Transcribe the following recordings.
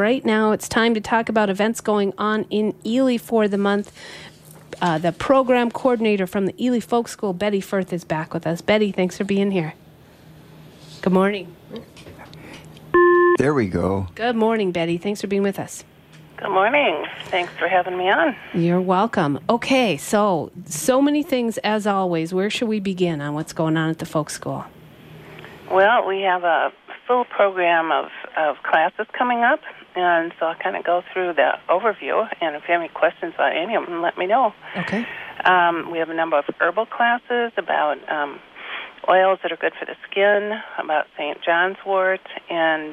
right now it's time to talk about events going on in Ely for the month. The program coordinator from the Ely Folk School, Betty Firth, is back with us. Betty, thanks for being here. Good morning. There we go. Good morning, Betty. Thanks for being with us. Good morning. Thanks for having me on. You're welcome. Okay, so many things as always. Where should we begin on what's going on at the Folk School? Well, we have a full program of classes coming up, and so I'll kind of go through the overview, and if you have any questions about any of them, let me know. Okay. We have a number of herbal classes about oils that are good for the skin, about St. John's wort, and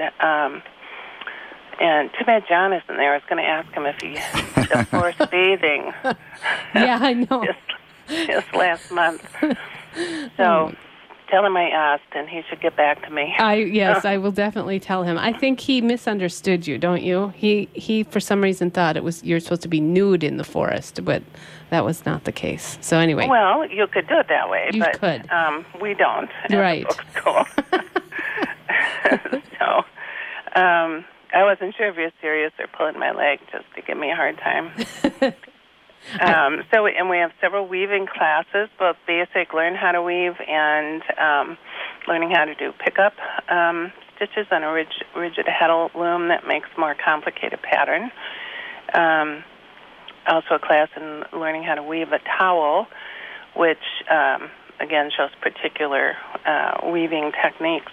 too bad John isn't there. I was going to ask him if he did forest bathing. Yeah, I know. just last month. So tell him I asked, and he should get back to me. Yes, I will definitely tell him. I think he misunderstood you, don't you? He for some reason thought you're supposed to be nude in the forest, but that was not the case. So anyway. Well, you could do it that way, you but could. We don't at right. the book school. So I wasn't sure if you're serious or pulling my leg just to give me a hard time. And we have several weaving classes, both basic, learn how to weave, and learning how to do pickup stitches on a rigid heddle loom that makes more complicated pattern. Also a class in learning how to weave a towel, which, again, shows particular weaving techniques.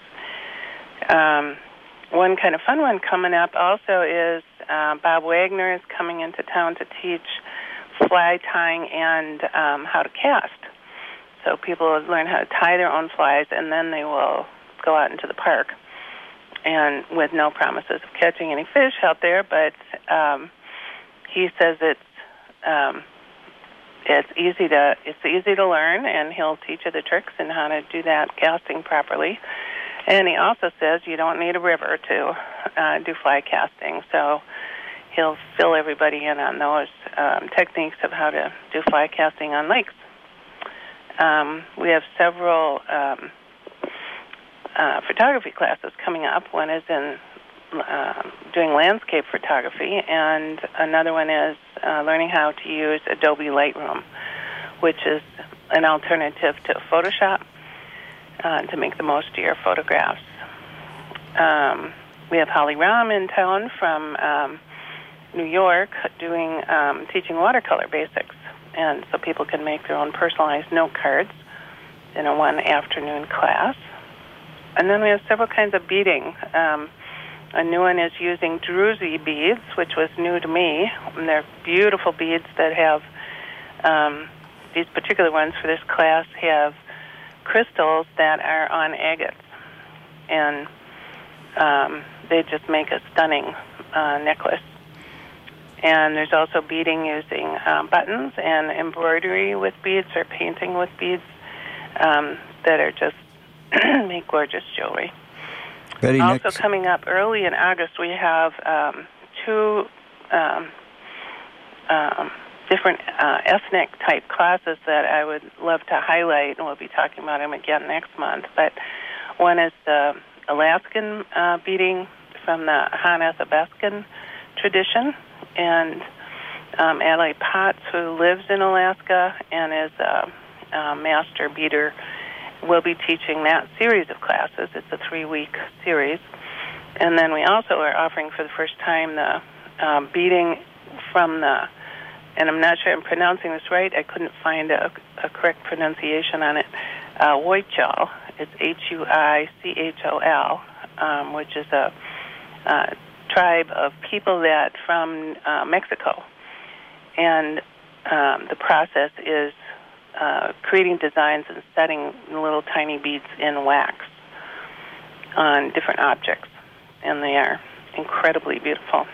One kind of fun one coming up also is Bob Wagner is coming into town to teach fly tying and how to cast. So people will learn how to tie their own flies, and then they will go out into the park, and with no promises of catching any fish out there. But he says it's easy to learn, and he'll teach you the tricks and how to do that casting properly. And he also says you don't need a river to do fly casting, so he'll fill everybody in on those techniques of how to do fly casting on lakes. We have several photography classes coming up. One is in doing landscape photography, and another one is learning how to use Adobe Lightroom, which is an alternative to Photoshop to make the most of your photographs. We have Holly Ram in town from New York teaching watercolor basics, and so people can make their own personalized note cards in a one afternoon class. And then we have several kinds of beading. A new one is using druzy beads, which was new to me. And they're beautiful beads that have, these particular ones for this class have crystals that are on agates. And they just make a stunning necklace. And there's also beading using buttons and embroidery with beads or painting with beads that are just make gorgeous jewelry. Betty, also coming up early in August, we have two different ethnic-type classes that I would love to highlight, and we'll be talking about them again next month. But one is the Alaskan beading from the Han Athabaskan tradition, and Adelaide Potts, who lives in Alaska and is a master beader, will be teaching that series of classes. It's a 3-week series. And then we also are offering for the first time the beading from the, and I'm not sure I'm pronouncing this right, I couldn't find a correct pronunciation on it, Huichol. It's Huichol, which is a tribe of people that from Mexico. And the process is creating designs and setting little tiny beads in wax on different objects, and they are incredibly beautiful.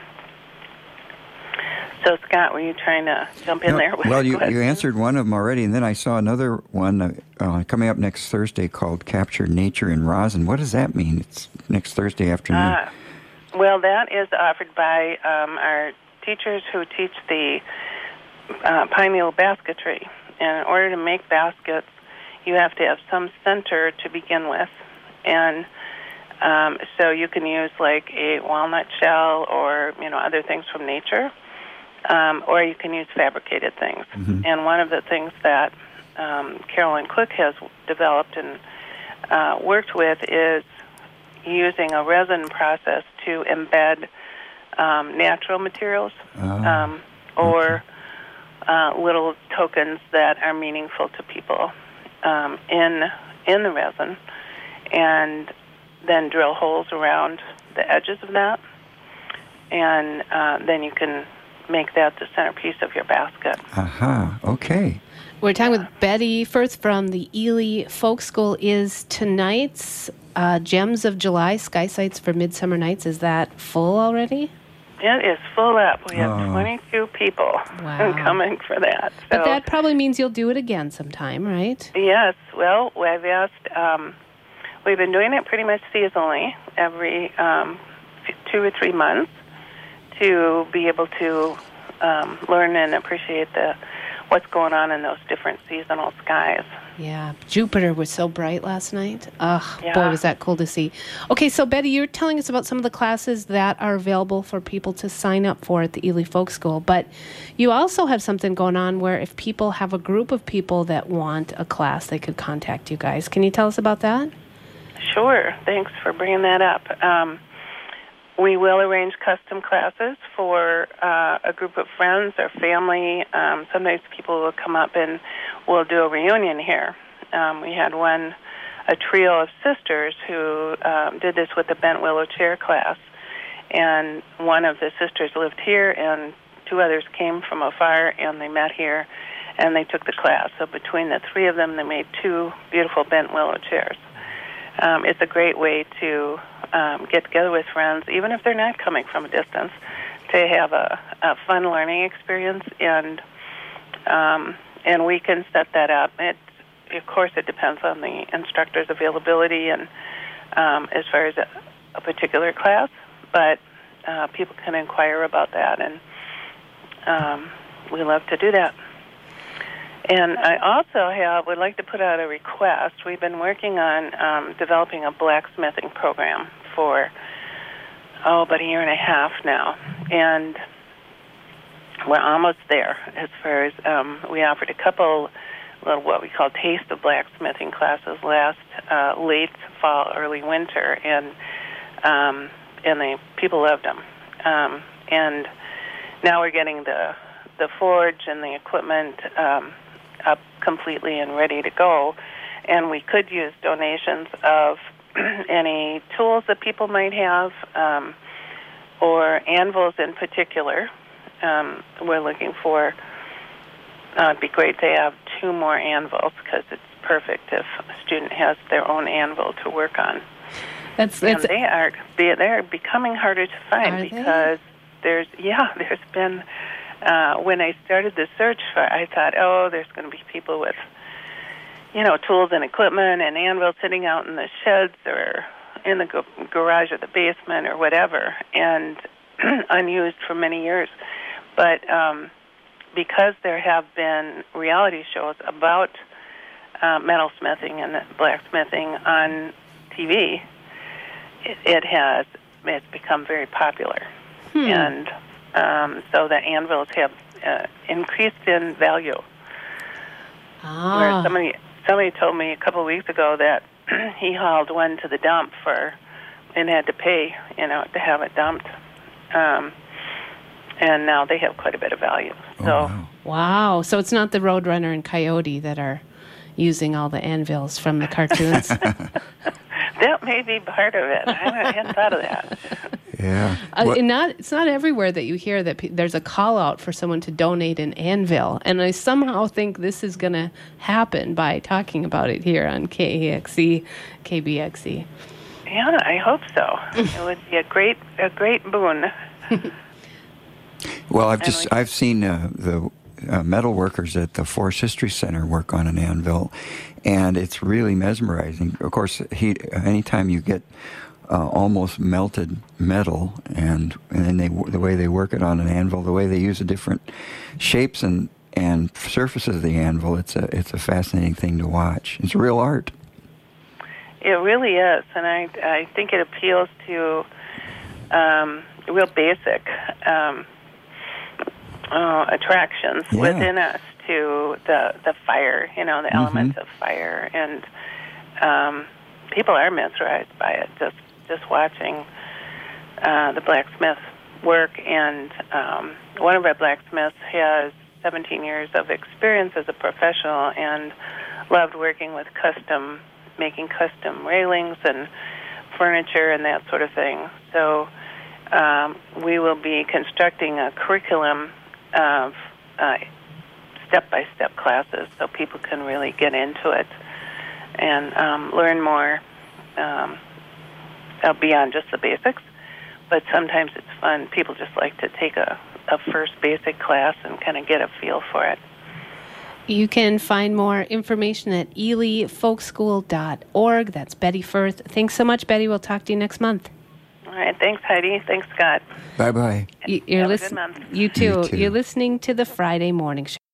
So, Scott, were you trying to jump in there? Well, you answered one of them already, and then I saw another one coming up next Thursday called Capture Nature in Rosin. What does that mean? It's next Thursday afternoon. Well, that is offered by our teachers who teach the pine needle basketry. And in order to make baskets, you have to have some center to begin with. And So you can use like a walnut shell or other things from nature, or you can use fabricated things. Mm-hmm. And one of the things that Carolyn Cook has developed and worked with is using a resin process to embed natural materials or little tokens that are meaningful to people in the resin, and then drill holes around the edges of that, and then you can make that the centerpiece of your basket. Okay. We're talking with Betty Firth from the Ely Folk School. Is tonight's Gems of July Sky Sights for Midsummer Nights, is that full already? It is full up. We have 22 people coming for that. So. But that probably means you'll do it again sometime, right? Yes. Well, I've asked, we've been doing it pretty much seasonally, every 2 or 3 months, to be able to learn and appreciate what's going on in those different seasonal skies. Yeah, Jupiter was so bright last night. Yeah. Boy, was that cool to see. Okay, so Betty, you're telling us about some of the classes that are available for people to sign up for at the Ely Folk School, but you also have something going on where if people have a group of people that want a class, they could contact you guys. Can you tell us about that? Sure. Thanks for bringing that up. We will arrange custom classes for a group of friends or family. Sometimes people will come up and we'll do a reunion here. We had a trio of sisters who did this with the bent willow chair class. And one of the sisters lived here, and 2 others came from afar, and they met here, and they took the class. So between the 3 of them, they made 2 beautiful bent willow chairs. It's a great way to get together with friends, even if they're not coming from a distance, to have a fun learning experience, and we can set that up. Of course, it depends on the instructor's availability and as far as a particular class, but people can inquire about that, and we love to do that. And I also would like to put out a request. We've been working on developing a blacksmithing program for, about 1.5 years now. And we're almost there as far as we offered a couple little what we call taste of blacksmithing classes last late fall, early winter, and people loved them. And now we're getting the forge and the equipment up completely and ready to go, and we could use donations of any tools that people might have, or anvils in particular. We're looking for, it'd be great to have 2 more anvils, because it's perfect if a student has their own anvil to work on. And they're becoming harder to find, because there's been, when I started the search, I thought, there's going to be people with, tools and equipment and anvils sitting out in the sheds or in the garage or the basement or whatever, and unused for many years. But because there have been reality shows about metalsmithing and blacksmithing on TV, it's become very popular. And so the anvils have increased in value. Where somebody told me a couple of weeks ago that he hauled one to the dump and had to pay, to have it dumped. And now they have quite a bit of value. Wow. So it's not the Roadrunner and Coyote that are using all the anvils from the cartoons? That may be part of it. I hadn't thought of that. Yeah. It's not everywhere that you hear that there's a call out for someone to donate an anvil. And I somehow think this is going to happen by talking about it here on KAXE, KBXE. Yeah, I hope so. It would be a great boon. Well, I've seen the metal workers at the Forest History Center work on an anvil, and it's really mesmerizing. Of course, anytime you get almost melted metal, and then the way they work it on an anvil, the way they use the different shapes and surfaces of the anvil, it's a fascinating thing to watch. It's real art. It really is, and I think it appeals to real basic attractions within us to the fire, the elements of fire, and people are mesmerized by it. Just watching the blacksmith work, and one of our blacksmiths has 17 years of experience as a professional and loved working with making custom railings and furniture and that sort of thing. So we will be constructing a curriculum of step-by-step classes so people can really get into it and learn more beyond just the basics. But sometimes it's fun. People just like to take a first basic class and kind of get a feel for it. You can find more information at elyfolkschool.org. That's Betty Firth. Thanks so much, Betty. We'll talk to you next month. All right. Thanks, Heidi. Thanks, Scott. Bye-bye. Have a good month. You too. You're listening to the Friday Morning Show.